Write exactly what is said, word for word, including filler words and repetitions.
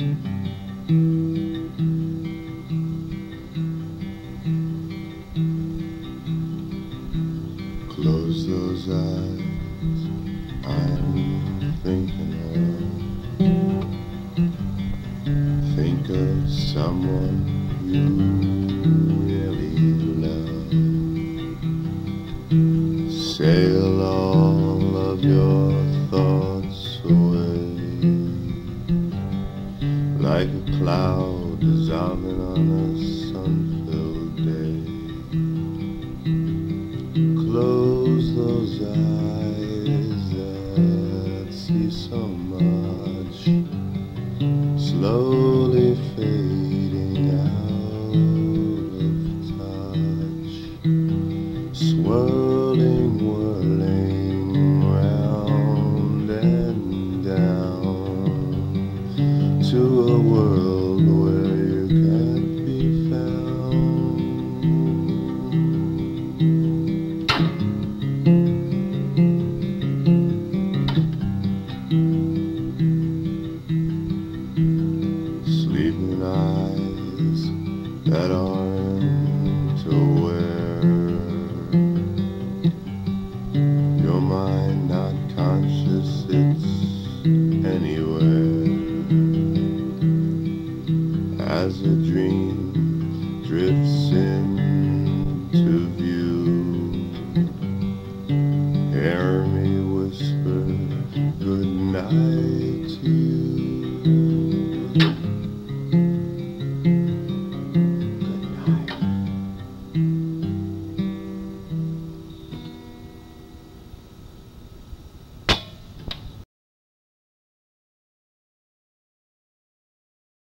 Close those eyes, I'm thinking of. Think of someone you really love. Sail all of your thoughts away, like a cloud dissolving on a sun-filled day. Close those eyes that see so much, slowly fading out of touch, swirling, whirling round and down to a world where you can't be found. Sleeping eyes that aren't aware, your mind not conscious, it's anywhere. As a dream